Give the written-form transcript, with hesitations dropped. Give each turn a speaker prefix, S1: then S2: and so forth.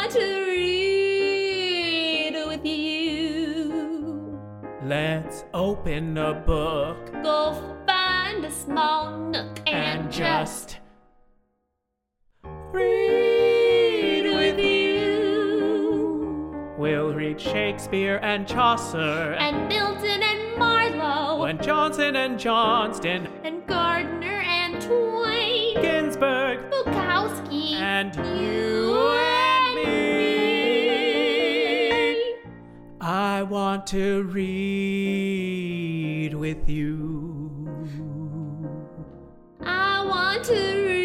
S1: want to read with you.
S2: Let's open a book
S1: Go find a small nook and just
S2: read
S1: with you.
S2: We'll read Shakespeare and Chaucer
S1: And Milton and Marlowe
S2: and Johnson and Johnston,
S1: and Gardner and Twain,
S2: Ginsberg
S1: Bukowski
S2: and you and me. I want to read with you.
S1: I want to read